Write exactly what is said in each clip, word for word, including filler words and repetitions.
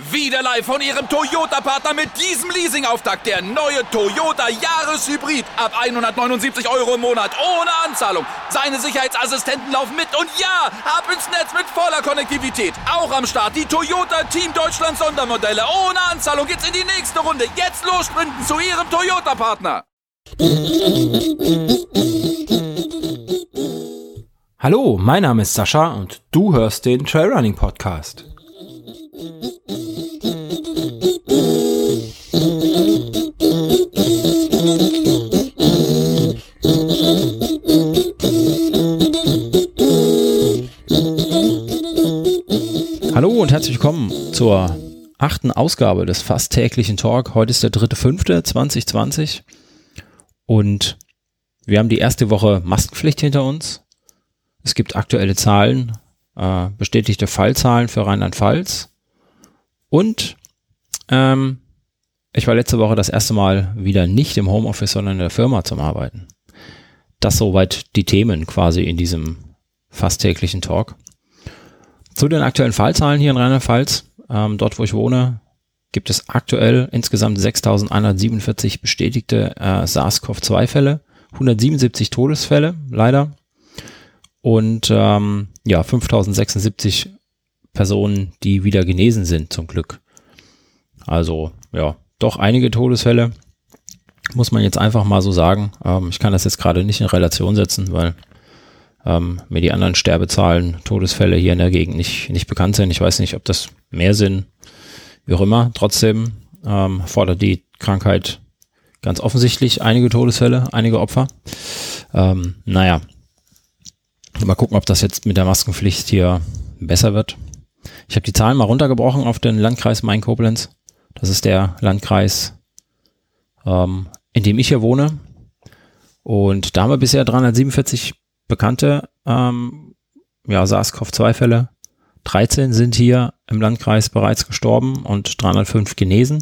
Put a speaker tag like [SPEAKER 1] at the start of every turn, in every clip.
[SPEAKER 1] Wieder live von Ihrem Toyota-Partner mit diesem Leasing-Auftakt. Der neue Toyota Jahreshybrid. Ab hundertneunundsiebzig Euro im Monat. Ohne Anzahlung. Seine Sicherheitsassistenten laufen mit. Und ja, ab ins Netz mit voller Konnektivität. Auch am Start die Toyota Team Deutschland Sondermodelle. Ohne Anzahlung geht's in die nächste Runde. Jetzt los sprinten zu Ihrem Toyota-Partner.
[SPEAKER 2] Hallo, mein Name ist Sascha und du hörst den Trailrunning Podcast. Hallo und herzlich willkommen zur achten Ausgabe des fast täglichen Talk. Heute ist der dritte fünfte zweitausendzwanzig und wir haben die erste Woche Maskenpflicht hinter uns. Es gibt aktuelle Zahlen, äh, bestätigte Fallzahlen für Rheinland-Pfalz und ähm, ich war letzte Woche das erste Mal wieder nicht im Homeoffice, sondern in der Firma zum Arbeiten. Das soweit die Themen quasi in diesem fast täglichen Talk. Zu den aktuellen Fallzahlen hier in Rheinland-Pfalz, ähm, dort wo ich wohne, gibt es aktuell insgesamt sechstausendeinhundertsiebenundvierzig bestätigte äh, SARS-C o V zwei Fälle, hundertsiebenundsiebzig Todesfälle, leider. Und ähm, ja, fünftausendsechsundsiebzig Personen, die wieder genesen sind, zum Glück. Also, ja, doch einige Todesfälle, muss man jetzt einfach mal so sagen. Ähm, ich kann das jetzt gerade nicht in Relation setzen, weil ähm, mir die anderen Sterbezahlen, Todesfälle hier in der Gegend nicht, nicht bekannt sind. Ich weiß nicht, ob das mehr sind, wie auch immer. Trotzdem ähm, fordert die Krankheit ganz offensichtlich einige Todesfälle, einige Opfer. Ähm, naja. Mal gucken, ob das jetzt mit der Maskenpflicht hier besser wird. Ich habe die Zahlen mal runtergebrochen auf den Landkreis Main-Koblenz. Das ist der Landkreis, ähm, in dem ich hier wohne. Und da haben wir bisher dreihundertsiebenundvierzig bekannte ähm, ja, SARS-C o V zwei Fälle. dreizehn sind hier im Landkreis bereits gestorben und dreihundertfünf genesen.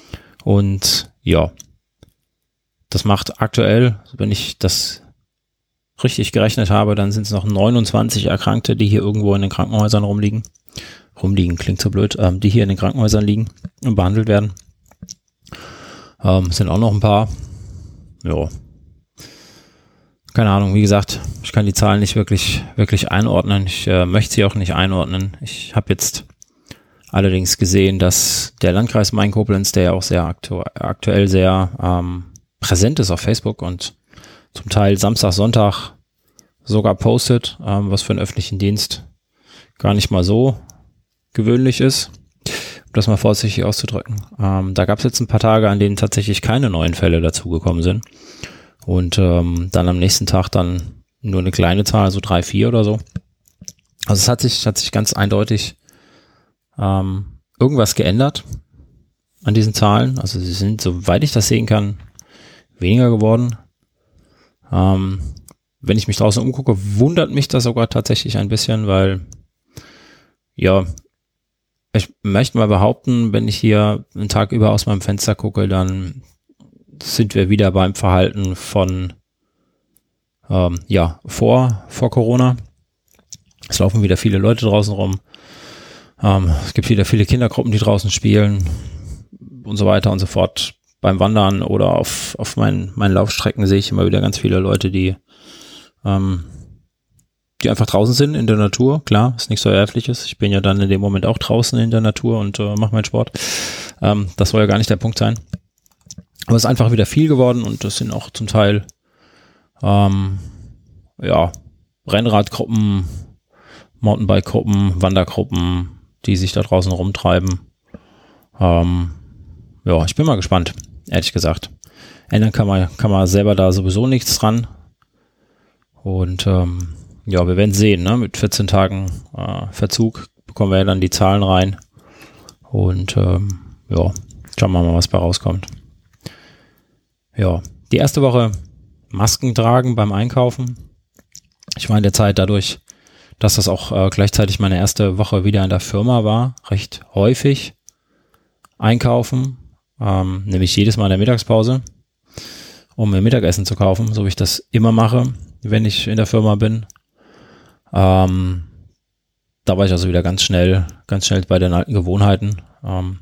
[SPEAKER 2] Und ja, das macht aktuell, wenn ich das richtig gerechnet habe, dann sind es noch neunundzwanzig Erkrankte, die hier irgendwo in den Krankenhäusern rumliegen. Rumliegen klingt so blöd, ähm, die hier in den Krankenhäusern liegen und behandelt werden. Ähm, sind auch noch ein paar. Ja. Keine Ahnung, wie gesagt, ich kann die Zahlen nicht wirklich, wirklich einordnen. Ich äh, möchte sie auch nicht einordnen. Ich habe jetzt allerdings gesehen, dass der Landkreis Main-Koblenz, der ja auch sehr aktu- aktuell sehr ähm, präsent ist auf Facebook und zum Teil Samstag, Sonntag sogar postet, ähm, was für einen öffentlichen Dienst gar nicht mal so gewöhnlich ist, um das mal vorsichtig auszudrücken. Ähm, da gab es jetzt ein paar Tage, an denen tatsächlich keine neuen Fälle dazugekommen sind und ähm, dann am nächsten Tag dann nur eine kleine Zahl, so drei, vier oder so. Also es hat sich, hat sich ganz eindeutig ähm, irgendwas geändert an diesen Zahlen. Also sie sind, soweit ich das sehen kann, weniger geworden. Ähm, wenn ich mich draußen umgucke, wundert mich das sogar tatsächlich ein bisschen, weil, ja, ich möchte mal behaupten, wenn ich hier einen Tag über aus meinem Fenster gucke, dann sind wir wieder beim Verhalten von, ähm, ja, vor, vor Corona. Es laufen wieder viele Leute draußen rum. Ähm, es gibt wieder viele Kindergruppen, die draußen spielen und so weiter und so fort. Beim Wandern oder auf, auf meinen, meinen Laufstrecken sehe ich immer wieder ganz viele Leute, die, ähm, die einfach draußen sind in der Natur. Klar, ist nichts Verwerfliches. Ich bin ja dann in dem Moment auch draußen in der Natur und äh, mache meinen Sport. Ähm, das soll ja gar nicht der Punkt sein. Aber es ist einfach wieder viel geworden und das sind auch zum Teil ähm, ja, Rennradgruppen, Mountainbike-Gruppen, Wandergruppen, die sich da draußen rumtreiben. Ähm, ja, ich bin mal gespannt. Ehrlich gesagt. Ändern kann man, kann man selber da sowieso nichts dran. Und ähm, ja, wir werden sehen, ne? Mit vierzehn Tagen äh, Verzug bekommen wir ja dann die Zahlen rein. Und ähm, ja, schauen wir mal, was bei rauskommt. Ja, die erste Woche Masken tragen beim Einkaufen. Ich war in der Zeit dadurch, dass das auch äh, gleichzeitig meine erste Woche wieder in der Firma war, recht häufig einkaufen. Ähm, nämlich jedes Mal in der Mittagspause, um mir Mittagessen zu kaufen, so wie ich das immer mache, wenn ich in der Firma bin. Ähm, da war ich also wieder ganz schnell, ganz schnell bei den alten Gewohnheiten. Ähm,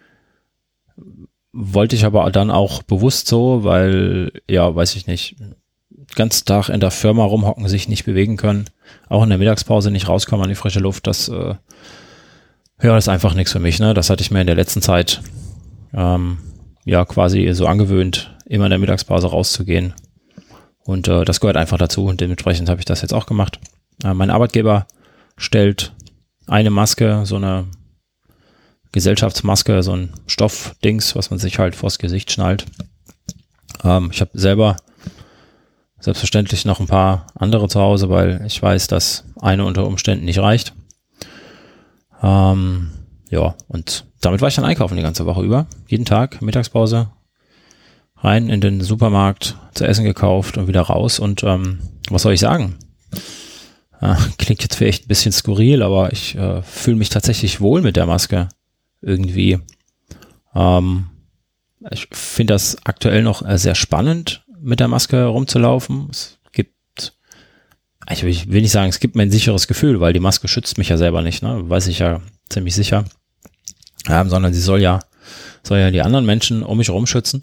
[SPEAKER 2] wollte ich aber dann auch bewusst so, weil, ja, weiß ich nicht, den ganzen Tag in der Firma rumhocken, sich nicht bewegen können, auch in der Mittagspause nicht rauskommen an die frische Luft, das, äh, ja, das ist einfach nichts für mich, ne? Das hatte ich mir in der letzten Zeit, ähm, ja, quasi so angewöhnt, immer in der Mittagspause rauszugehen. Und äh, das gehört einfach dazu und dementsprechend habe ich das jetzt auch gemacht. Äh, mein Arbeitgeber stellt eine Maske, so eine Gesellschaftsmaske, so ein Stoffdings, was man sich halt vors Gesicht schnallt. Ähm, ich habe selber selbstverständlich noch ein paar andere zu Hause, weil ich weiß, dass eine unter Umständen nicht reicht. Ähm, ja, und damit war ich dann einkaufen die ganze Woche über. Jeden Tag, Mittagspause, rein in den Supermarkt, zu essen gekauft und wieder raus. Und ähm, was soll ich sagen? Äh, klingt jetzt vielleicht ein bisschen skurril, aber ich äh, fühle mich tatsächlich wohl mit der Maske irgendwie. Ähm, ich finde das aktuell noch äh, sehr spannend, mit der Maske rumzulaufen. Es gibt, ich will, ich will nicht sagen, es gibt mir ein sicheres Gefühl, weil die Maske schützt mich ja selber nicht, ne? Weiß ich ja ziemlich sicher. Ähm, sondern sie soll ja, soll ja die anderen Menschen um mich herum schützen.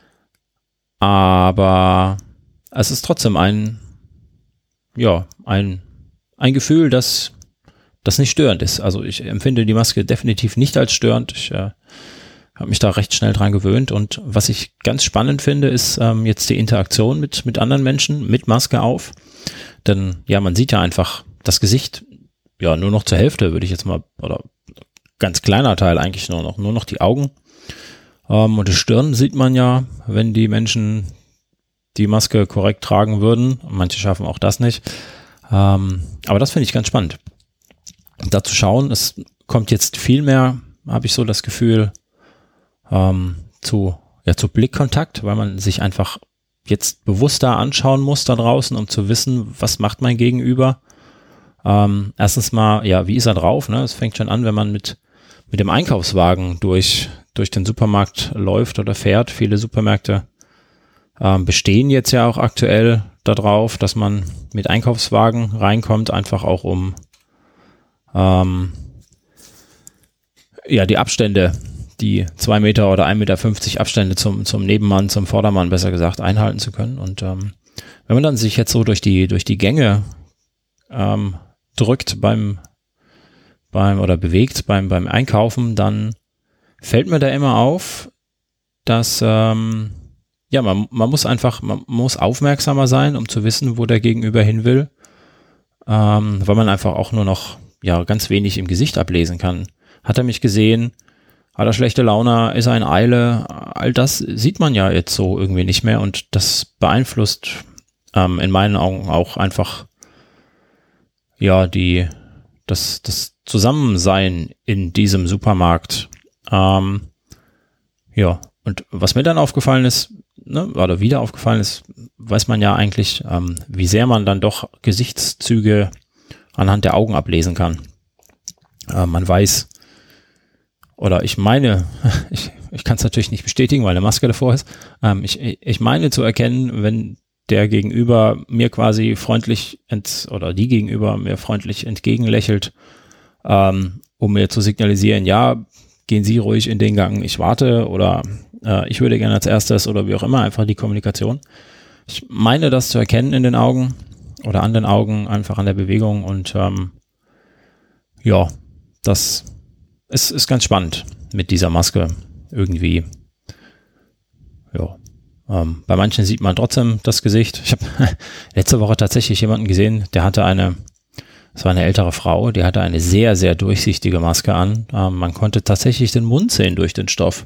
[SPEAKER 2] Aber es ist trotzdem ein, ja, ein, ein Gefühl, das, das nicht störend ist. Also ich empfinde die Maske definitiv nicht als störend. Ich äh, habe mich da recht schnell dran gewöhnt. Und was ich ganz spannend finde, ist ähm, jetzt die Interaktion mit, mit anderen Menschen mit Maske auf. Denn ja, man sieht ja einfach das Gesicht, ja, nur noch zur Hälfte, würde ich jetzt mal, oder ganz kleiner Teil eigentlich nur noch, nur noch die Augen. Um, und die Stirn sieht man ja, wenn die Menschen die Maske korrekt tragen würden. Manche schaffen auch das nicht. Um, aber das finde ich ganz spannend. Da zu schauen, es kommt jetzt viel mehr, habe ich so das Gefühl, um, zu, ja, zu Blickkontakt, weil man sich einfach jetzt bewusster anschauen muss da draußen, um zu wissen, was macht mein Gegenüber. Um, erstens mal, ja, wie ist er drauf? Ne? Es fängt schon an, wenn man mit, mit dem Einkaufswagen durch durch den Supermarkt läuft oder fährt. Viele Supermärkte ähm, bestehen jetzt ja auch aktuell darauf, dass man mit Einkaufswagen reinkommt, einfach auch um ähm, ja die Abstände, die zwei Meter oder ein Meter fünfzig Abstände zum zum Nebenmann, zum Vordermann besser gesagt, einhalten zu können. Und ähm, wenn man dann sich jetzt so durch die durch die Gänge ähm, drückt beim beim oder bewegt beim beim Einkaufen, dann fällt mir da immer auf, dass ähm, ja man, man muss einfach, man muss aufmerksamer sein, um zu wissen, wo der Gegenüber hin will, ähm, weil man einfach auch nur noch ja ganz wenig im Gesicht ablesen kann. Hat er mich gesehen? Hat er schlechte Laune? Ist er in Eile? All das sieht man ja jetzt so irgendwie nicht mehr und das beeinflusst ähm, in meinen Augen auch einfach ja die das das Zusammensein in diesem Supermarkt. Ähm, ja, und was mir dann aufgefallen ist, ne, oder wieder aufgefallen ist, weiß man ja eigentlich, ähm, wie sehr man dann doch Gesichtszüge anhand der Augen ablesen kann. Äh, man weiß, oder ich meine, ich, ich kann es natürlich nicht bestätigen, weil eine Maske davor ist, ähm, ich, ich meine zu erkennen, wenn der Gegenüber mir quasi freundlich ent, oder die Gegenüber mir freundlich entgegenlächelt, ähm, um mir zu signalisieren, ja, gehen Sie ruhig in den Gang, ich warte oder äh, ich würde gerne als erstes oder wie auch immer, einfach die Kommunikation. Ich meine das zu erkennen in den Augen oder an den Augen, einfach an der Bewegung und ähm, ja, das ist, ist ganz spannend mit dieser Maske irgendwie. Ja, ähm, bei manchen sieht man trotzdem das Gesicht. Ich habe letzte Woche tatsächlich jemanden gesehen, der hatte eine Es war eine ältere Frau, die hatte eine sehr, sehr durchsichtige Maske an. Ähm, man konnte tatsächlich den Mund sehen durch den Stoff.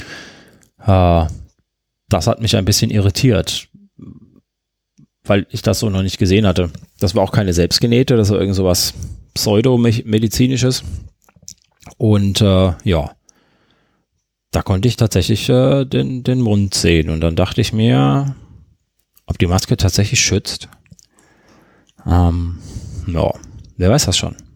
[SPEAKER 2] Äh, das hat mich ein bisschen irritiert, weil ich das so noch nicht gesehen hatte. Das war auch keine selbstgenähte, das war irgend so was Pseudomedizinisches. Und äh, ja, da konnte ich tatsächlich äh, den, den Mund sehen. Und dann dachte ich mir, ob die Maske tatsächlich schützt. Ähm, ja. Wer weiß das schon.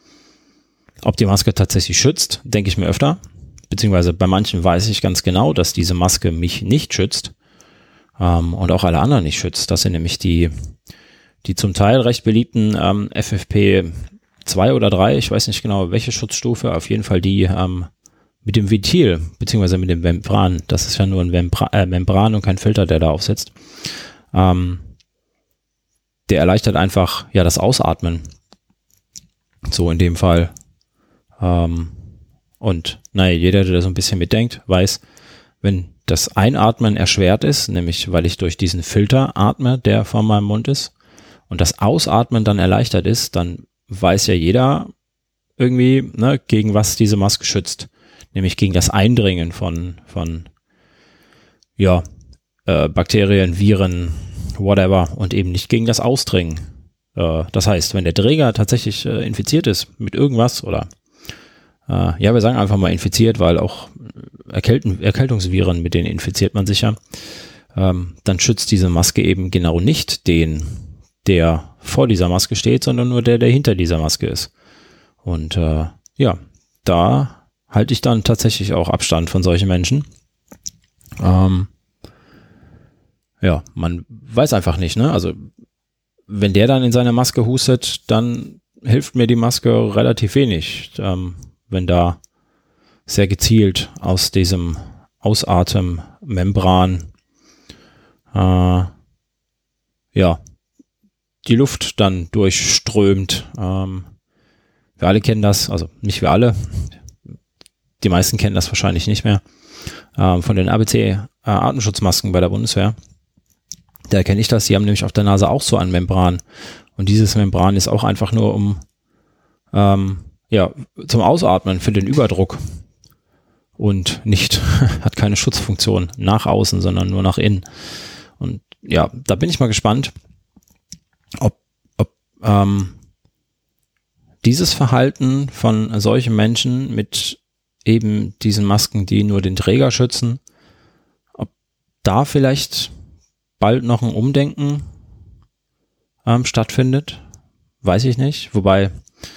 [SPEAKER 2] Ob die Maske tatsächlich schützt, denke ich mir öfter. Beziehungsweise bei manchen weiß ich ganz genau, dass diese Maske mich nicht schützt ähm, und auch alle anderen nicht schützt. Das sind nämlich die, die zum Teil recht beliebten ähm, F F P zwei oder drei. Ich weiß nicht genau, welche Schutzstufe. Auf jeden Fall die ähm, mit dem Ventil, beziehungsweise mit dem Membran, das ist ja nur ein Membra- äh, Membran und kein Filter, der da aufsitzt, ähm, der erleichtert einfach ja das Ausatmen. So in dem Fall. Ähm, und naja, jeder, der da so ein bisschen mitdenkt, weiß, wenn das Einatmen erschwert ist, nämlich weil ich durch diesen Filter atme, der vor meinem Mund ist, und das Ausatmen dann erleichtert ist, dann weiß ja jeder irgendwie, ne, gegen was diese Maske schützt. Nämlich gegen das Eindringen von, von ja, äh, Bakterien, Viren, whatever, und eben nicht gegen das Ausdringen. Äh, das heißt, wenn der Träger tatsächlich äh, infiziert ist mit irgendwas oder äh, ja, wir sagen einfach mal infiziert, weil auch Erkälten, Erkältungsviren, mit denen infiziert man sich ja, ähm, dann schützt diese Maske eben genau nicht den, der vor dieser Maske steht, sondern nur der, der hinter dieser Maske ist. Und äh, ja, da halte ich dann tatsächlich auch Abstand von solchen Menschen. Ähm, ja, man weiß einfach nicht, ne? Also wenn der dann in seine Maske hustet, dann hilft mir die Maske relativ wenig, ähm, wenn da sehr gezielt aus diesem Ausatemmembran äh, ja die Luft dann durchströmt. Ähm, wir alle kennen das, also nicht wir alle, die meisten kennen das wahrscheinlich nicht mehr, ähm, von den A B C-Atemschutzmasken bei der Bundeswehr. Da kenne ich das, die haben nämlich auf der Nase auch so ein Membran. Und dieses Membran ist auch einfach nur um ähm, ja, zum Ausatmen für den Überdruck. Und nicht, hat keine Schutzfunktion nach außen, sondern nur nach innen. Und ja, da bin ich mal gespannt, ob, ob ähm, dieses Verhalten von solchen Menschen mit eben diesen Masken, die nur den Träger schützen, ob da vielleicht bald noch ein Umdenken ähm, stattfindet, weiß ich nicht. Wobei,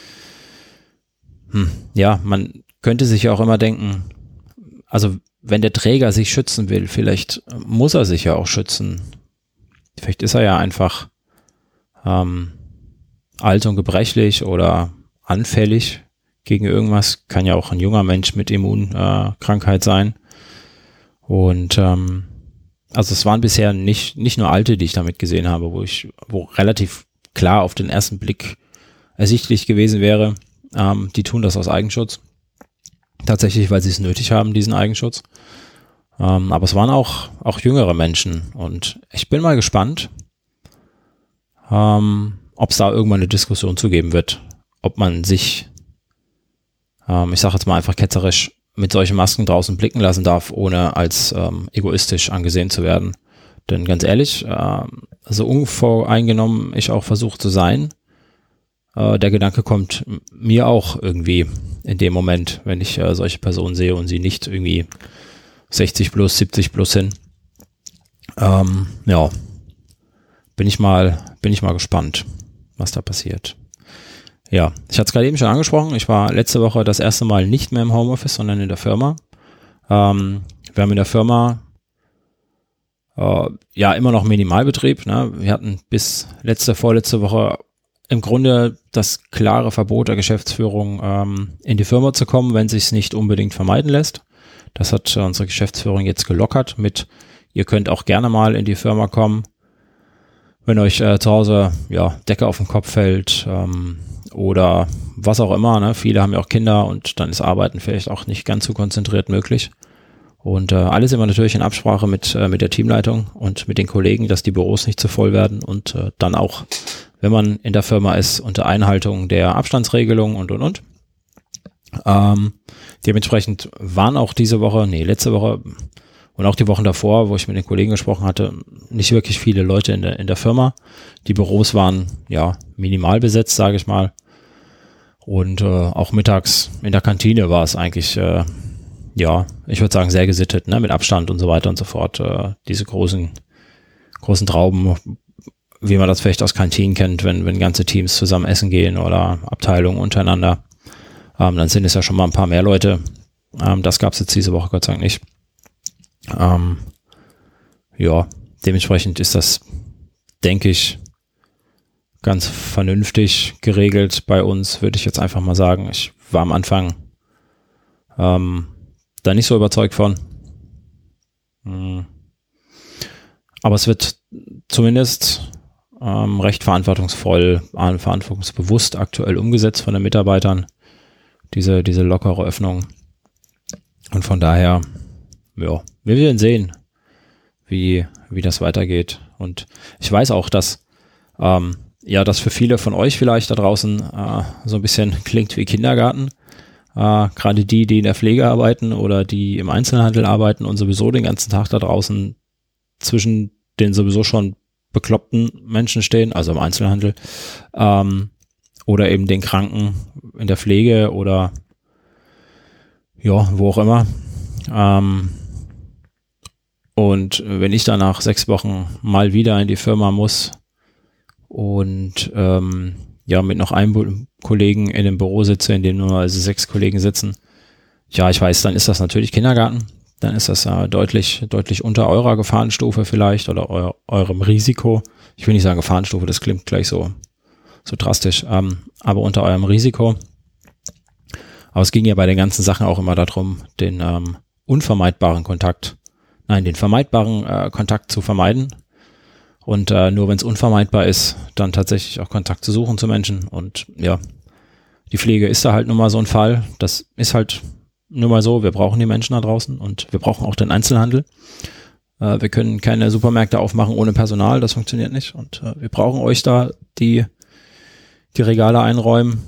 [SPEAKER 2] hm, ja, man könnte sich ja auch immer denken, also wenn der Träger sich schützen will, vielleicht muss er sich ja auch schützen. Vielleicht ist er ja einfach ähm, alt und gebrechlich oder anfällig gegen irgendwas. Kann ja auch ein junger Mensch mit Immunkrankheit äh, sein. Und ähm, also es waren bisher nicht, nicht nur Alte, die ich damit gesehen habe, wo ich, wo relativ klar auf den ersten Blick ersichtlich gewesen wäre, ähm, die tun das aus Eigenschutz. Tatsächlich, weil sie es nötig haben, diesen Eigenschutz. Ähm, aber es waren auch, auch jüngere Menschen. Und ich bin mal gespannt, ähm, ob es da irgendwann eine Diskussion zu geben wird, ob man sich, ähm, ich sage jetzt mal einfach ketzerisch, mit solchen Masken draußen blicken lassen darf, ohne als ähm, egoistisch angesehen zu werden. Denn ganz ehrlich, äh, so unvoreingenommen ich auch versuche zu sein, äh, der Gedanke kommt mir auch irgendwie in dem Moment, wenn ich äh, solche Personen sehe und sie nicht irgendwie sechzig plus, siebzig plus sind. Ähm, ja, bin ich mal, bin ich mal gespannt, was da passiert. Ja, ich hatte es gerade eben schon angesprochen, ich war letzte Woche das erste Mal nicht mehr im Homeoffice, sondern in der Firma. Ähm, wir haben in der Firma äh, ja immer noch Minimalbetrieb. Ne? Wir hatten bis letzte, vorletzte Woche im Grunde das klare Verbot der Geschäftsführung, ähm, in die Firma zu kommen, wenn sich es nicht unbedingt vermeiden lässt. Das hat äh, unsere Geschäftsführung jetzt gelockert mit, ihr könnt auch gerne mal in die Firma kommen, wenn euch äh, zu Hause ja Decke auf den Kopf fällt, ähm, oder was auch immer, ne? Viele haben ja auch Kinder und dann ist Arbeiten vielleicht auch nicht ganz so konzentriert möglich. Und äh, alles immer natürlich in Absprache mit äh, mit der Teamleitung und mit den Kollegen, dass die Büros nicht zu voll werden und äh, dann auch, wenn man in der Firma ist, unter Einhaltung der Abstandsregelung und und und. Ähm, dementsprechend waren auch diese Woche, nee, letzte Woche und auch die Wochen davor, wo ich mit den Kollegen gesprochen hatte, nicht wirklich viele Leute in der in der Firma. Die Büros waren ja minimal besetzt, sage ich mal. Und äh, auch mittags in der Kantine war es eigentlich, äh, ja, ich würde sagen, sehr gesittet, ne, mit Abstand und so weiter und so fort. Äh, diese großen, großen Trauben, wie man das vielleicht aus Kantinen kennt, wenn, wenn ganze Teams zusammen essen gehen oder Abteilungen untereinander, ähm, dann sind es ja schon mal ein paar mehr Leute. Ähm, das gab es jetzt diese Woche Gott sei Dank nicht. Ähm, ja, dementsprechend ist das, denke ich, ganz vernünftig geregelt bei uns, würde ich jetzt einfach mal sagen. Ich war am Anfang ähm, da nicht so überzeugt von. Hm. Aber es wird zumindest ähm, recht verantwortungsvoll, äh, verantwortungsbewusst aktuell umgesetzt von den Mitarbeitern, diese, diese lockere Öffnung. Und von daher, ja, wir werden sehen, wie, wie das weitergeht. Und ich weiß auch, dass ähm, ja, das für viele von euch vielleicht da draußen äh, so ein bisschen klingt wie Kindergarten. Äh, gerade die, die in der Pflege arbeiten oder die im Einzelhandel arbeiten und sowieso den ganzen Tag da draußen zwischen den sowieso schon bekloppten Menschen stehen, also im Einzelhandel, ähm, oder eben den Kranken in der Pflege oder ja, wo auch immer. Ähm, und wenn ich dann nach sechs Wochen mal wieder in die Firma muss und ähm, ja, mit noch einem Bu- Kollegen in dem Büro sitze, in dem nur also sechs Kollegen sitzen, ja, ich weiß, dann ist das natürlich Kindergarten. Dann ist das äh, deutlich, deutlich unter eurer Gefahrenstufe vielleicht oder eu- eurem Risiko. Ich will nicht sagen Gefahrenstufe, das klingt gleich so, so drastisch, ähm, aber unter eurem Risiko. Aber es ging ja bei den ganzen Sachen auch immer darum, den ähm, unvermeidbaren Kontakt, nein, den vermeidbaren äh, Kontakt zu vermeiden. Und äh, nur wenn es unvermeidbar ist, dann tatsächlich auch Kontakt zu suchen zu Menschen. Und ja, die Pflege ist da halt nun mal so ein Fall. Das ist halt nur mal so, wir brauchen die Menschen da draußen und wir brauchen auch den Einzelhandel. Äh, wir können keine Supermärkte aufmachen ohne Personal, das funktioniert nicht. Und äh, wir brauchen euch da, die die Regale einräumen,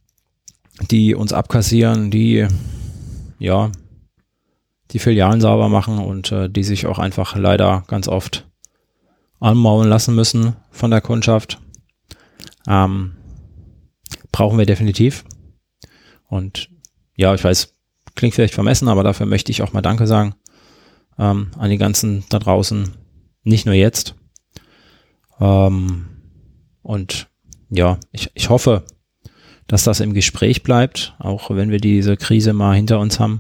[SPEAKER 2] die uns abkassieren, die ja die Filialen sauber machen und äh, die sich auch einfach leider ganz oft anmaulen lassen müssen von der Kundschaft. Ähm, brauchen wir definitiv. Und ja, ich weiß, klingt vielleicht vermessen, aber dafür möchte ich auch mal Danke sagen ähm, an die ganzen da draußen, nicht nur jetzt. Ähm, und ja, ich, ich hoffe, dass das im Gespräch bleibt, auch wenn wir diese Krise mal hinter uns haben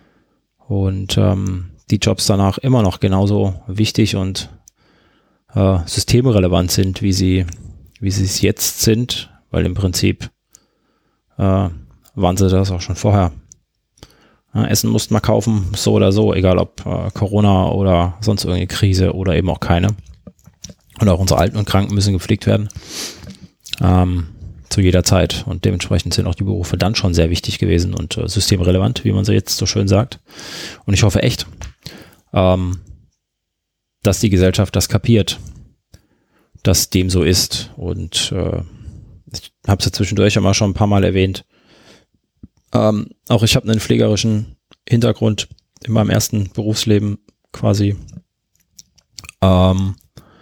[SPEAKER 2] und ähm, die Jobs danach immer noch genauso wichtig und äh, systemrelevant sind, wie sie wie sie es jetzt sind, weil im Prinzip äh, waren sie das auch schon vorher. Ja, Essen mussten wir kaufen, so oder so, egal ob äh, Corona oder sonst irgendeine Krise oder eben auch keine. Und auch unsere Alten und Kranken müssen gepflegt werden. Ähm, zu jeder Zeit. Und dementsprechend sind auch die Berufe dann schon sehr wichtig gewesen und äh, systemrelevant, wie man so jetzt so schön sagt. Und ich hoffe echt, ähm, dass die Gesellschaft das kapiert, dass dem so ist. Und äh, ich habe es ja zwischendurch immer schon ein paar Mal erwähnt. Ähm, auch ich habe einen pflegerischen Hintergrund in meinem ersten Berufsleben quasi. Ähm,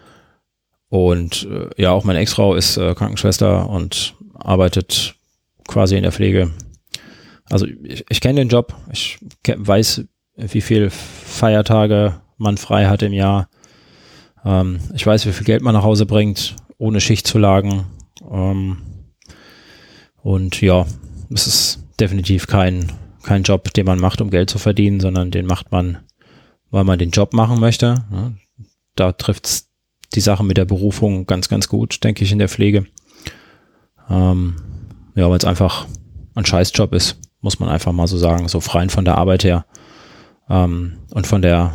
[SPEAKER 2] und äh, ja, auch meine Ex-Frau ist äh, Krankenschwester und arbeitet quasi in der Pflege. Also ich, ich kenne den Job, ich ke- weiß, wie viel Feiertage man frei hat im Jahr. Ähm, ich weiß, wie viel Geld man nach Hause bringt, ohne Schichtzulagen. Ähm, und ja, es ist definitiv kein, kein Job, den man macht, um Geld zu verdienen, sondern den macht man, weil man den Job machen möchte. Ja, da trifft die Sache mit der Berufung ganz, ganz gut, denke ich, in der Pflege. Ähm, ja, weil es einfach ein Scheißjob ist, muss man einfach mal so sagen, so frei von der Arbeit her ähm, und von der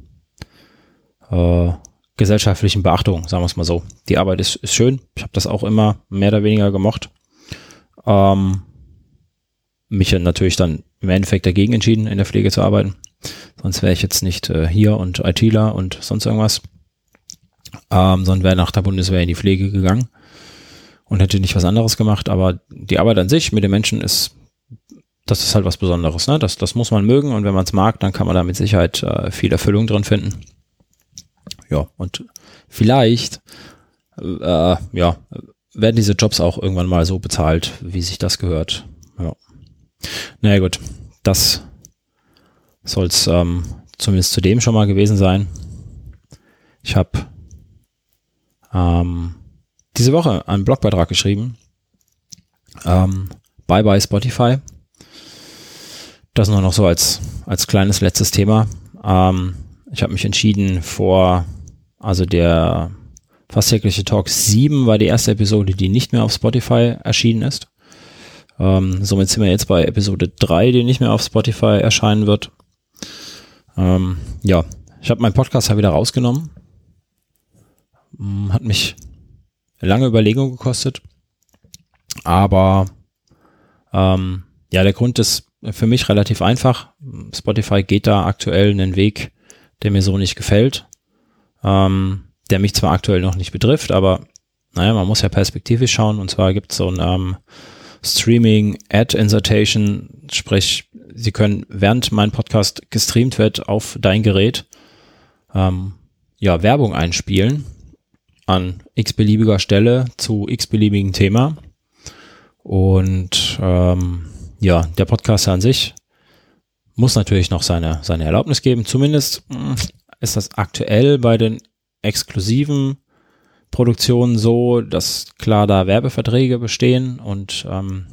[SPEAKER 2] äh, gesellschaftlichen Beachtung, sagen wir es mal so. Die Arbeit ist, ist schön, ich habe das auch immer mehr oder weniger gemocht. Ähm, mich natürlich dann im Endeffekt dagegen entschieden, in der Pflege zu arbeiten. Sonst wäre ich jetzt nicht äh, hier und ITler und sonst irgendwas. Ähm, sondern wäre nach der Bundeswehr in die Pflege gegangen und hätte nicht was anderes gemacht. Aber die Arbeit an sich mit den Menschen ist, das ist halt was Besonderes. Ne? Das, das muss man mögen und wenn man es mag, dann kann man da mit Sicherheit äh, viel Erfüllung drin finden. Ja, und vielleicht äh, ja, werden diese Jobs auch irgendwann mal so bezahlt, wie sich das gehört. Ja. Naja gut, das soll es ähm, zumindest zu dem schon mal gewesen sein. Ich habe ähm, diese Woche einen Blogbeitrag geschrieben. Ähm, Bye bye Spotify. Das nur noch so als, als kleines letztes Thema. Ähm, ich habe mich entschieden vor, also der fast tägliche Talk sieben war die erste Episode, die nicht mehr auf Spotify erschienen ist. Ähm, somit sind wir jetzt bei Episode drei, die nicht mehr auf Spotify erscheinen wird. Ähm, ja, ich habe meinen Podcast ja wieder rausgenommen. Hat mich lange Überlegung gekostet. Aber ähm, ja, der Grund ist für mich relativ einfach. Spotify geht da aktuell einen Weg, der mir so nicht gefällt. Ähm, der mich zwar aktuell noch nicht betrifft, aber naja, man muss ja perspektivisch schauen. Und zwar gibt es so ein ähm, Streaming Ad Insertion, sprich, sie können, während mein Podcast gestreamt wird auf dein Gerät, ähm, ja, Werbung einspielen an x-beliebiger Stelle zu x-beliebigen Thema. Und ähm, ja, der Podcaster an sich muss natürlich noch seine, seine Erlaubnis geben. Zumindest mh, ist das aktuell bei den exklusiven Produktionen so, dass klar da Werbeverträge bestehen und ähm,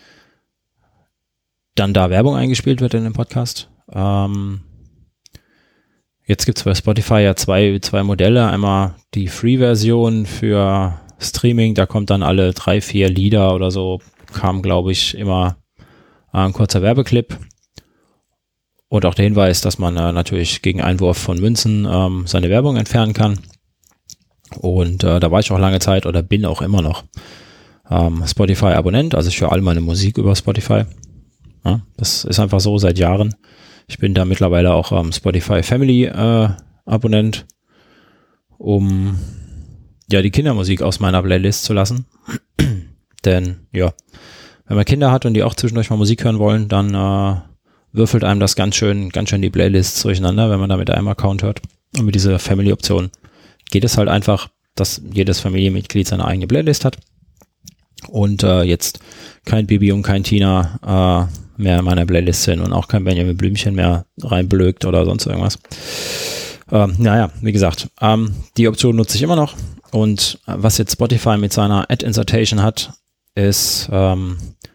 [SPEAKER 2] dann da Werbung eingespielt wird in dem Podcast. Ähm, jetzt gibt es bei Spotify ja zwei, zwei Modelle. Einmal die Free-Version für Streaming, da kommt dann alle drei, vier Lieder oder so, kam glaube ich immer ein kurzer Werbeclip. Und auch der Hinweis, dass man äh, natürlich gegen Einwurf von Münzen ähm, seine Werbung entfernen kann. Und äh, da war ich auch lange Zeit oder bin auch immer noch ähm, Spotify-Abonnent. Also ich höre all meine Musik über Spotify. Ja, das ist einfach so seit Jahren. Ich bin da mittlerweile auch ähm, Spotify Family-Abonnent, äh, um ja die Kindermusik aus meiner Playlist zu lassen. Denn ja, wenn man Kinder hat und die auch zwischendurch mal Musik hören wollen, dann äh, würfelt einem das ganz schön, ganz schön die Playlists durcheinander, wenn man da mit einem Account hört. Und mit dieser Family-Option geht es halt einfach, dass jedes Familienmitglied seine eigene Playlist hat. Und äh, jetzt kein Bibi und kein Tina äh, mehr in meiner Playlist sind und auch kein Benjamin Blümchen mehr reinblökt oder sonst irgendwas. Ähm, naja, wie gesagt, ähm, die Option nutze ich immer noch. Und äh, was jetzt Spotify mit seiner Ad-Insertation hat, ist ähm,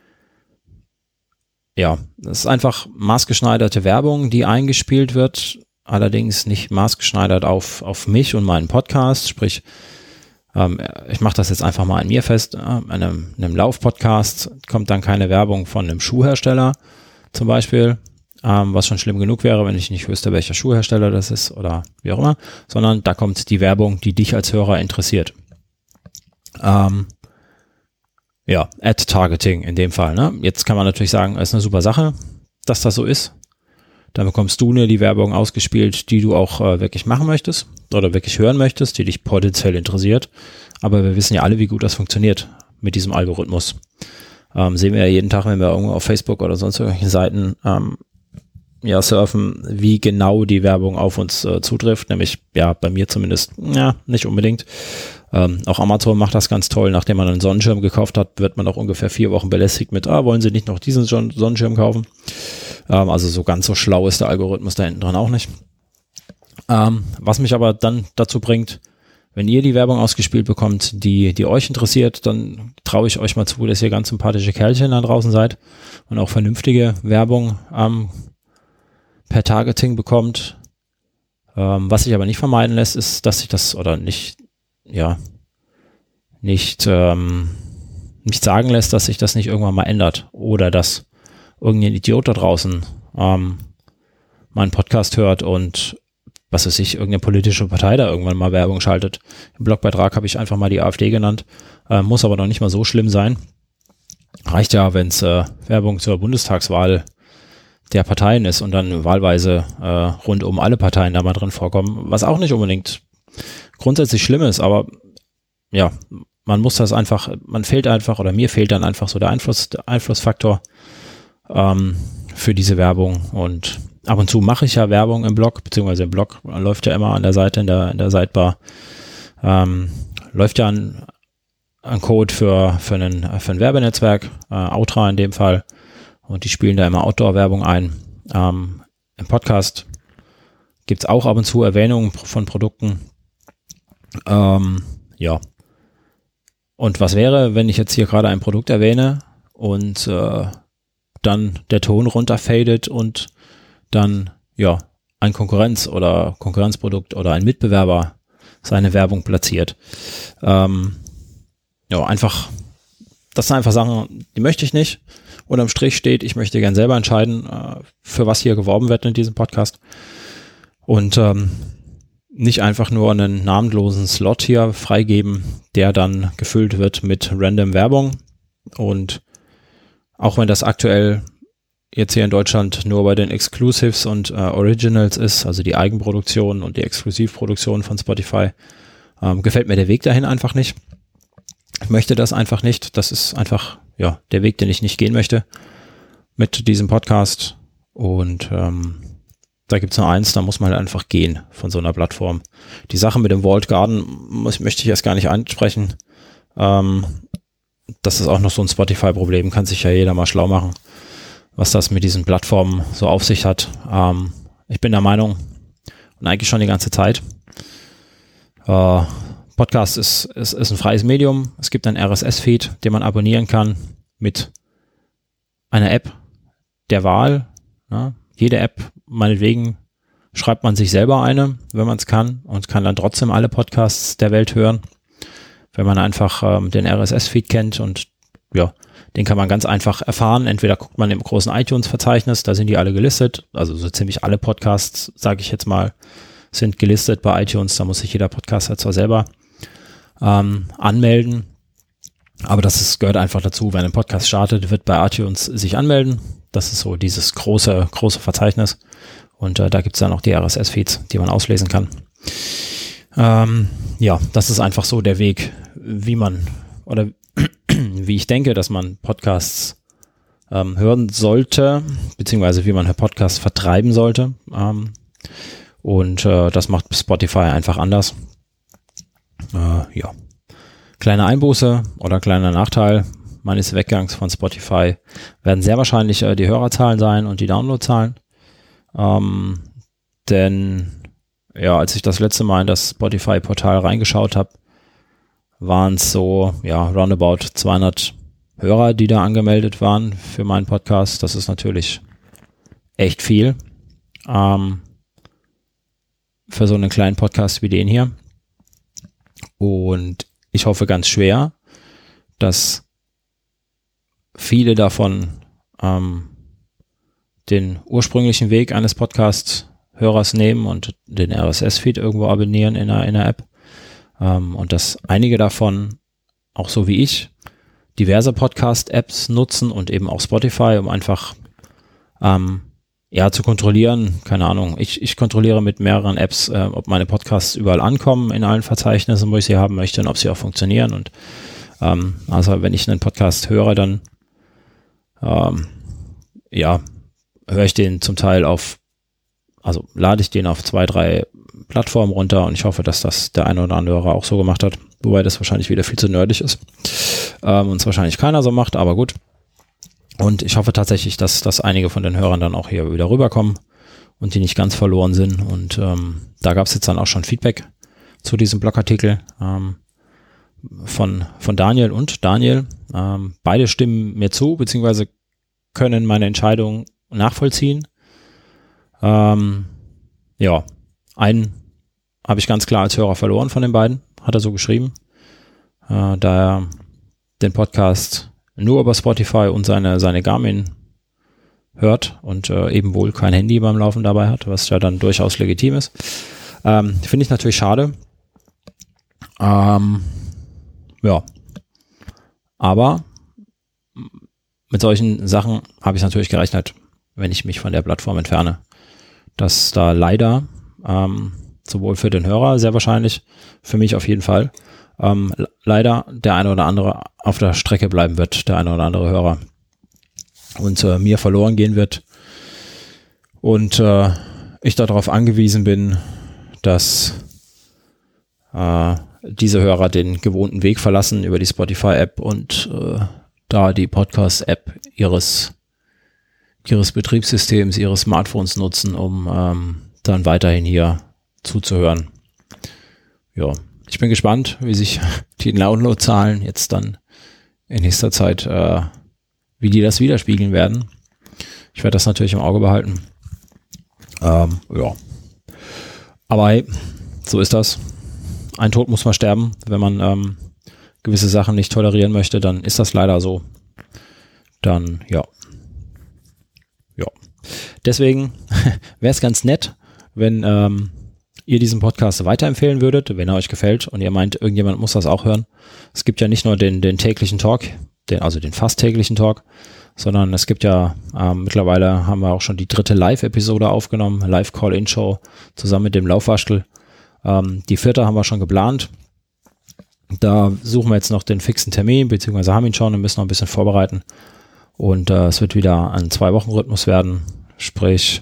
[SPEAKER 2] ja, das ist einfach maßgeschneiderte Werbung, die eingespielt wird, allerdings nicht maßgeschneidert auf, auf mich und meinen Podcast, sprich, ähm, ich mache das jetzt einfach mal an mir fest, äh, in einem, in einem Lauf-Podcast kommt dann keine Werbung von einem Schuhhersteller zum Beispiel, ähm, was schon schlimm genug wäre, wenn ich nicht wüsste, welcher Schuhhersteller das ist oder wie auch immer, sondern da kommt die Werbung, die dich als Hörer interessiert. Ähm, ja, Ad-Targeting in dem Fall, ne? Jetzt kann man natürlich sagen, es ist eine super Sache, dass das so ist. Dann bekommst du nur die Werbung ausgespielt, die du auch äh, wirklich machen möchtest oder wirklich hören möchtest, die dich potenziell interessiert. Aber wir wissen ja alle, wie gut das funktioniert mit diesem Algorithmus. Ähm, sehen wir ja jeden Tag, wenn wir irgendwo auf Facebook oder sonst irgendwelchen Seiten ähm, ja, surfen, wie genau die Werbung auf uns äh, zutrifft. Nämlich, ja, bei mir zumindest, ja, nicht unbedingt. Ähm, auch Amazon macht das ganz toll. Nachdem man einen Sonnenschirm gekauft hat, wird man auch ungefähr vier Wochen belästigt mit, ah, wollen Sie nicht noch diesen Sonnenschirm kaufen? Ähm, also so ganz so schlau ist der Algorithmus da hinten dran auch nicht. Ähm, was mich aber dann dazu bringt, wenn ihr die Werbung ausgespielt bekommt, die, die euch interessiert, dann traue ich euch mal zu, dass ihr ganz sympathische Kerlchen da draußen seid und auch vernünftige Werbung ähm, per Targeting bekommt. Ähm, was sich aber nicht vermeiden lässt, ist, dass sich das oder nicht, ja, nicht, ähm, nicht sagen lässt, dass sich das nicht irgendwann mal ändert oder dass irgendein Idiot da draußen ähm, meinen Podcast hört und was weiß ich, irgendeine politische Partei da irgendwann mal Werbung schaltet. Im Blogbeitrag habe ich einfach mal die AfD genannt, äh, muss aber noch nicht mal so schlimm sein. Reicht ja, wenn es äh, Werbung zur Bundestagswahl der Parteien ist und dann wahlweise äh, rund um alle Parteien da mal drin vorkommen, was auch nicht unbedingt grundsätzlich schlimm ist, aber ja, man muss das einfach, man fehlt einfach oder mir fehlt dann einfach so der Einfluss, der Einflussfaktor ähm, für diese Werbung und ab und zu mache ich ja Werbung im Blog, beziehungsweise im Blog läuft ja immer an der Seite, in der, in der Sidebar, ähm, läuft ja ein, ein Code für, für, einen, für ein Werbenetzwerk, äh, Outra in dem Fall, und die spielen da immer Outdoor-Werbung ein. Ähm, im Podcast gibt es auch ab und zu Erwähnungen von Produkten. Ähm, ja. Und was wäre, wenn ich jetzt hier gerade ein Produkt erwähne und äh, dann der Ton runterfadet und dann, ja, ein Konkurrenz- oder Konkurrenzprodukt oder ein Mitbewerber seine Werbung platziert. Ähm, ja, einfach, das sind einfach Sachen, die möchte ich nicht. Unterm Strich steht, ich möchte gern selber entscheiden, äh, für was hier geworben wird in diesem Podcast. Und ähm, nicht einfach nur einen namenlosen Slot hier freigeben, der dann gefüllt wird mit random Werbung. Und auch wenn das aktuell jetzt hier in Deutschland nur bei den Exclusives und äh, Originals ist, also die Eigenproduktion und die Exklusivproduktion von Spotify, ähm, gefällt mir der Weg dahin einfach nicht. Ich möchte das einfach nicht. Das ist einfach ja der Weg, den ich nicht gehen möchte mit diesem Podcast. Und ähm, da gibt's nur eins, da muss man halt einfach gehen von so einer Plattform. Die Sache mit dem Walled Garden muss, möchte ich erst gar nicht ansprechen. Ähm, das ist auch noch so ein Spotify-Problem, kann sich ja jeder mal schlau machen, was das mit diesen Plattformen so auf sich hat. Ähm, ich bin der Meinung, und eigentlich schon die ganze Zeit, äh, Podcast ist, ist, ist ein freies Medium. Es gibt einen R S S-Feed, den man abonnieren kann mit einer App der Wahl. Ja, jede App, meinetwegen, schreibt man sich selber eine, wenn man es kann, und kann dann trotzdem alle Podcasts der Welt hören, wenn man einfach ähm, den R S S-Feed kennt, und ja, den kann man ganz einfach erfahren. Entweder guckt man im großen iTunes-Verzeichnis, da sind die alle gelistet, also so ziemlich alle Podcasts, sage ich jetzt mal, sind gelistet bei iTunes, da muss sich jeder Podcaster zwar selber ähm, anmelden, aber das ist, gehört einfach dazu, wenn ein Podcast startet, wird bei iTunes sich anmelden. Das ist so dieses große, große Verzeichnis, und äh, da gibt es dann auch die R S S-Feeds, die man auslesen kann. Ähm, ja, das ist einfach so der Weg, wie man, oder wie ich denke, dass man Podcasts ähm, hören sollte, beziehungsweise wie man Podcasts vertreiben sollte. Ähm, und äh, das macht Spotify einfach anders. Äh, ja. Kleine Einbuße oder kleiner Nachteil meines Weggangs von Spotify werden sehr wahrscheinlich äh, die Hörerzahlen sein und die Downloadzahlen. Ähm, denn ja, als ich das letzte Mal in das Spotify-Portal reingeschaut habe, waren es so, ja, roundabout zweihundert Hörer, die da angemeldet waren für meinen Podcast. Das ist natürlich echt viel ähm, für so einen kleinen Podcast wie den hier. Und ich hoffe ganz schwer, dass viele davon ähm, den ursprünglichen Weg eines Podcast-Hörers nehmen und den R S S-Feed irgendwo abonnieren in einer, in einer App. Ähm, und dass einige davon, auch so wie ich, diverse Podcast-Apps nutzen und eben auch Spotify, um einfach ähm, ja zu kontrollieren, keine Ahnung, ich, ich kontrolliere mit mehreren Apps, äh, ob meine Podcasts überall ankommen in allen Verzeichnissen, wo ich sie haben möchte, und ob sie auch funktionieren. Und ähm, also wenn ich einen Podcast höre, dann ähm, ja, höre ich den zum Teil auf, also lade ich den auf zwei, drei Plattformen runter, und ich hoffe, dass das der eine oder andere auch so gemacht hat, wobei das wahrscheinlich wieder viel zu nerdig ist ähm, und es wahrscheinlich keiner so macht, aber gut. Und ich hoffe tatsächlich, dass, dass einige von den Hörern dann auch hier wieder rüberkommen und die nicht ganz verloren sind, und ähm, da gab es jetzt dann auch schon Feedback zu diesem Blogartikel ähm, von, von Daniel und Daniel. Ähm, beide stimmen mir zu, beziehungsweise können meine Entscheidung nachvollziehen. Ähm, ja, einen habe ich ganz klar als Hörer verloren von den beiden, hat er so geschrieben, äh, da er den Podcast nur über Spotify und seine, seine Garmin hört und äh, eben wohl kein Handy beim Laufen dabei hat, was ja dann durchaus legitim ist. Ähm, finde ich natürlich schade. Ähm, ja, aber mit solchen Sachen habe ich natürlich gerechnet, wenn ich mich von der Plattform entferne, dass da leider ähm, sowohl für den Hörer sehr wahrscheinlich, für mich auf jeden Fall, ähm, leider der eine oder andere auf der Strecke bleiben wird, der eine oder andere Hörer, und äh, mir verloren gehen wird, und äh, ich darauf angewiesen bin, dass äh, diese Hörer den gewohnten Weg verlassen über die Spotify-App und äh, da die Podcast-App ihres ihres Betriebssystems, ihres Smartphones nutzen, um ähm, dann weiterhin hier zuzuhören. Ja, ich bin gespannt, wie sich die Download-Zahlen jetzt dann in nächster Zeit, äh, wie die das widerspiegeln werden. Ich werde das natürlich im Auge behalten. Ähm, ja. Aber hey, so ist das. Ein Tod muss man sterben. Wenn man ähm, gewisse Sachen nicht tolerieren möchte, dann ist das leider so. Dann, ja. Ja. Deswegen wäre es ganz nett, wenn ähm, ihr diesen Podcast weiterempfehlen würdet, wenn er euch gefällt und ihr meint, irgendjemand muss das auch hören. Es gibt ja nicht nur den, den täglichen Talk, den, also den fast täglichen Talk, sondern es gibt ja, ähm, mittlerweile haben wir auch schon die dritte Live-Episode aufgenommen, Live-Call-In-Show zusammen mit dem Laufwaschel. Ähm, die vierte haben wir schon geplant. Da suchen wir jetzt noch den fixen Termin, beziehungsweise haben ihn schon und müssen noch ein bisschen vorbereiten. Und äh, es wird wieder ein Zwei-Wochen-Rhythmus werden, sprich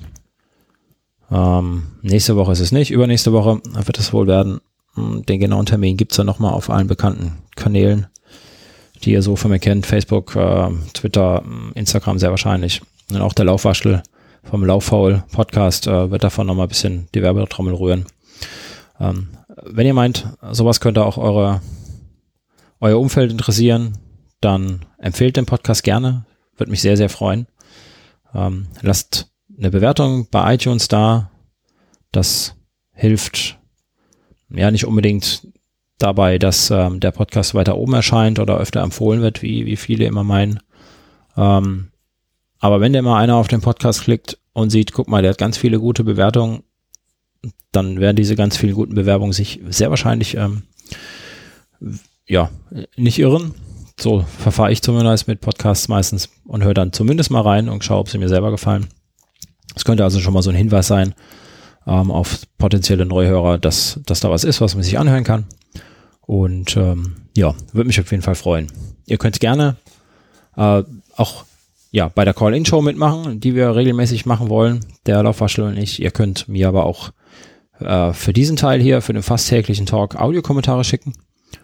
[SPEAKER 2] Ähm, nächste Woche ist es nicht, übernächste Woche wird es wohl werden. Den genauen Termin gibt es dann nochmal auf allen bekannten Kanälen, die ihr so von mir kennt. Facebook, äh, Twitter, Instagram sehr wahrscheinlich. Und auch der Laufwaschel vom Lauffaul Podcast äh, wird davon nochmal ein bisschen die Werbetrommel rühren. Ähm, wenn ihr meint, sowas könnte auch eure, euer Umfeld interessieren, dann empfehlt den Podcast gerne. Würde mich sehr, sehr freuen. Ähm, lasst eine Bewertung bei iTunes da, das hilft ja nicht unbedingt dabei, dass ähm, der Podcast weiter oben erscheint oder öfter empfohlen wird, wie, wie viele immer meinen. Ähm, aber wenn der mal einer auf den Podcast klickt und sieht, guck mal, der hat ganz viele gute Bewertungen, dann werden diese ganz vielen guten Bewerbungen sich sehr wahrscheinlich ähm, ja nicht irren. So verfahre ich zumindest mit Podcasts meistens und höre dann zumindest mal rein und schaue, ob sie mir selber gefallen. Es könnte also schon mal so ein Hinweis sein ähm, auf potenzielle Neuhörer, dass, dass da was ist, was man sich anhören kann. Und ähm, ja, würde mich auf jeden Fall freuen. Ihr könnt gerne äh, auch ja bei der Call-In-Show mitmachen, die wir regelmäßig machen wollen, der Laufwaschel und ich. Ihr könnt mir aber auch äh, für diesen Teil hier, für den fast täglichen Talk, Audiokommentare schicken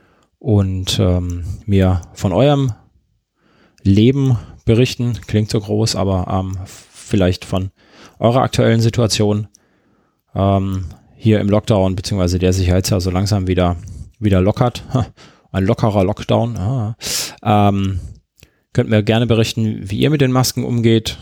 [SPEAKER 2] und ähm, mir von eurem Leben berichten. Klingt so groß, aber ähm, vielleicht von eurer aktuellen Situation ähm, hier im Lockdown, beziehungsweise der sich jetzt ja so langsam wieder, wieder lockert. Ein lockerer Lockdown. Ah. Ähm, könnt mir gerne berichten, wie ihr mit den Masken umgeht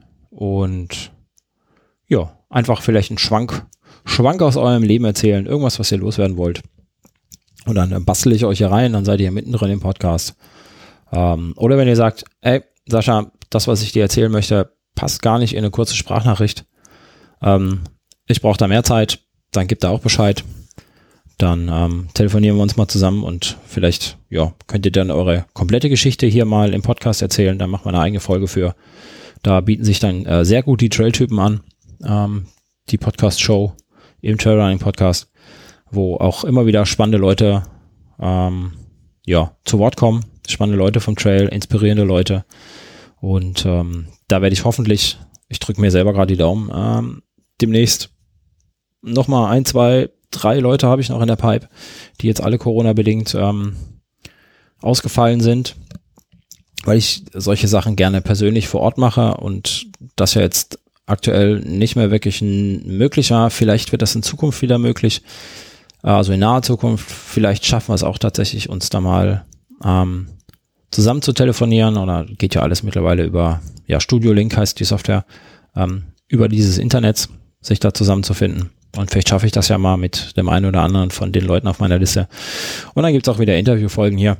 [SPEAKER 2] und ja, einfach vielleicht einen Schwank, Schwank aus eurem Leben erzählen, irgendwas, was ihr loswerden wollt. Und dann äh, bastel ich euch hier rein, dann seid ihr mittendrin im Podcast. Ähm, oder wenn ihr sagt, ey, Sascha, das, was ich dir erzählen möchte, passt gar nicht in eine kurze Sprachnachricht. Ähm, ich brauche da mehr Zeit, dann gebt da auch Bescheid. Dann ähm, telefonieren wir uns mal zusammen und vielleicht ja, könnt ihr dann eure komplette Geschichte hier mal im Podcast erzählen. Da machen wir eine eigene Folge für. Da bieten sich dann äh, sehr gut die Trail-Typen an. Ähm, die Podcast-Show im Trailrunning-Podcast, wo auch immer wieder spannende Leute ähm, ja, zu Wort kommen. Spannende Leute vom Trail, inspirierende Leute. Und ähm, da werde ich hoffentlich, ich drücke mir selber gerade die Daumen, ähm, demnächst nochmal ein, zwei, drei Leute habe ich noch in der Pipe, die jetzt alle Corona-bedingt ähm, ausgefallen sind, weil ich solche Sachen gerne persönlich vor Ort mache und das ja jetzt aktuell nicht mehr wirklich möglich war. Vielleicht wird das in Zukunft wieder möglich, also in naher Zukunft. Vielleicht schaffen wir es auch tatsächlich, uns da mal ähm, zusammen zu telefonieren, oder geht ja alles mittlerweile über, ja, Studio Link heißt die Software, ähm, über dieses Internet sich da zusammenzufinden. Und vielleicht schaffe ich das ja mal mit dem einen oder anderen von den Leuten auf meiner Liste. Und dann gibt es auch wieder Interviewfolgen hier.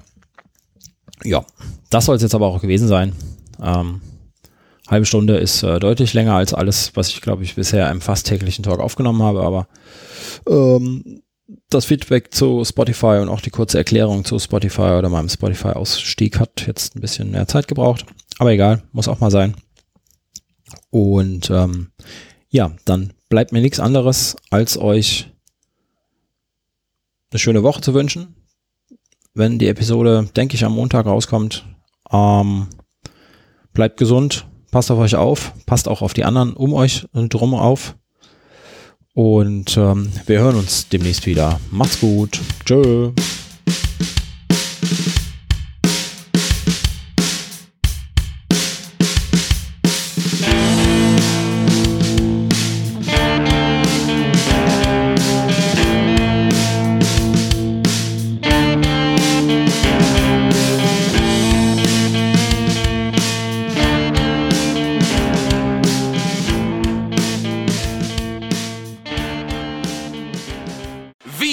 [SPEAKER 2] Ja, das soll es jetzt aber auch gewesen sein. Ähm, halbe Stunde ist äh, deutlich länger als alles, was ich, glaube ich, bisher im fast täglichen Talk aufgenommen habe, aber ähm, das Feedback zu Spotify und auch die kurze Erklärung zu Spotify oder meinem Spotify-Ausstieg hat jetzt ein bisschen mehr Zeit gebraucht. Aber egal, muss auch mal sein. Und ähm, ja, dann bleibt mir nichts anderes, als euch eine schöne Woche zu wünschen. Wenn die Episode, denke ich, am Montag rauskommt, ähm, bleibt gesund, passt auf euch auf, passt auch auf die anderen um euch drum auf. Und ähm, wir hören uns demnächst wieder. Macht's gut. Tschö.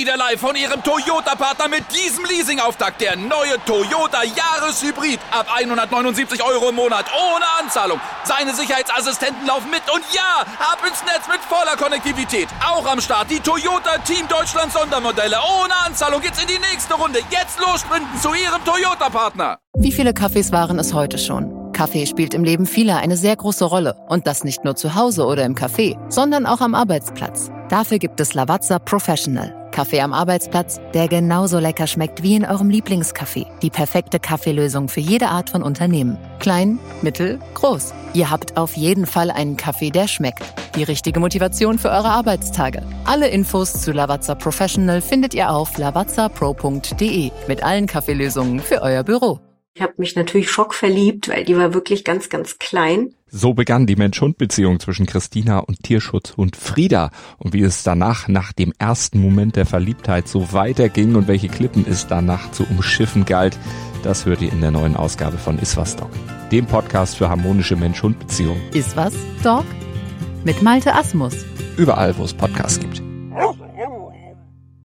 [SPEAKER 1] Live von Ihrem Toyota-Partner mit diesem Leasing-Auftakt. Der neue Toyota Jahreshybrid. Ab hundertneunundsiebzig Euro im Monat. Ohne Anzahlung. Seine Sicherheitsassistenten laufen mit. Und ja, ab ins Netz mit voller Konnektivität. Auch am Start die Toyota Team Deutschland Sondermodelle. Ohne Anzahlung geht's in die nächste Runde. Jetzt los sprinten zu Ihrem Toyota-Partner.
[SPEAKER 3] Wie viele Kaffees waren es heute schon? Kaffee spielt im Leben vieler eine sehr große Rolle. Und das nicht nur zu Hause oder im Café, sondern auch am Arbeitsplatz. Dafür gibt es Lavazza Professional. Kaffee am Arbeitsplatz, der genauso lecker schmeckt wie in eurem Lieblingscafé. Die perfekte Kaffeelösung für jede Art von Unternehmen. Klein, mittel, groß. Ihr habt auf jeden Fall einen Kaffee, der schmeckt. Die richtige Motivation für eure Arbeitstage. Alle Infos zu Lavazza Professional findet ihr auf lavazza pro punkt de mit allen Kaffeelösungen für euer Büro.
[SPEAKER 4] Ich habe mich natürlich schockverliebt, weil die war wirklich ganz, ganz klein.
[SPEAKER 5] So begann die Mensch-Hund-Beziehung zwischen Christina und Tierschutzhund Frieda. Und wie es danach, nach dem ersten Moment der Verliebtheit, so weiterging und welche Klippen es danach zu umschiffen galt, das hört ihr in der neuen Ausgabe von Iswas Dog, dem Podcast für harmonische Mensch-Hund-Beziehungen.
[SPEAKER 3] Iswas Dog? Mit Malte Asmus.
[SPEAKER 5] Überall, wo es Podcasts gibt.